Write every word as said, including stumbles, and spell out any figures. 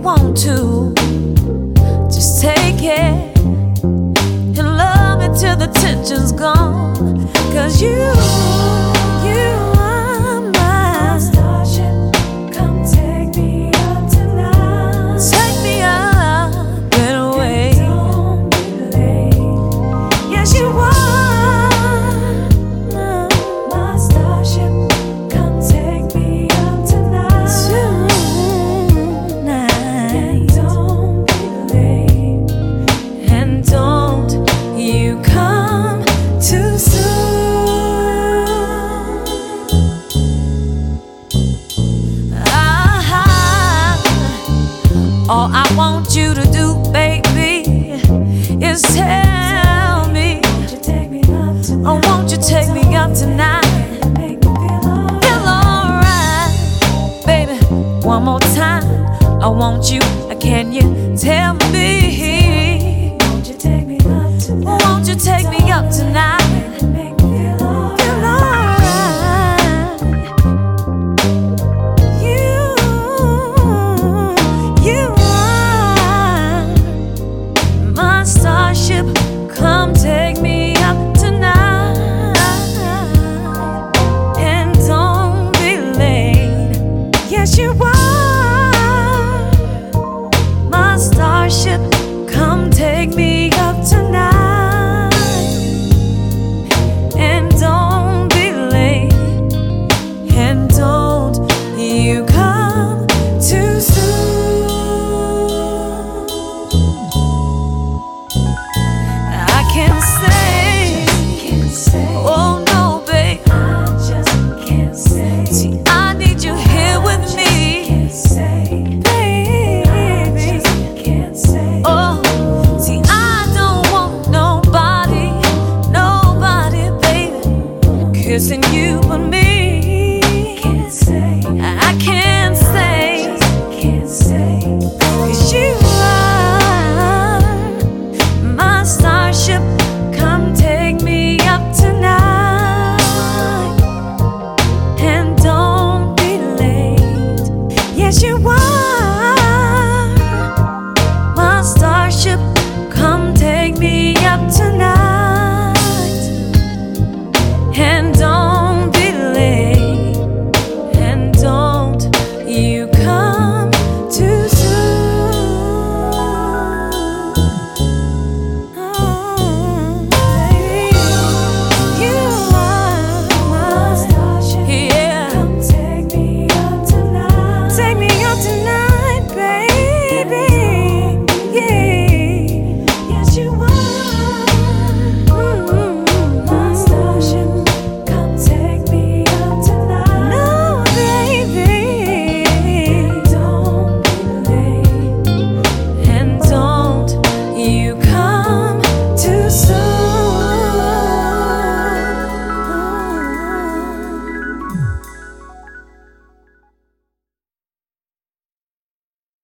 want to. Just take it and love me till the tension's gone. Cause you, you are my starship. Come take me up tonight. Take me up and away. Don't be late. Yes, you are. All I want you to do, baby, is tell me, oh, won't you take me up tonight? Feel alright, baby, one more time. I want you, can you tell me? Won't you take me up tonight? Won't you take me up tonight?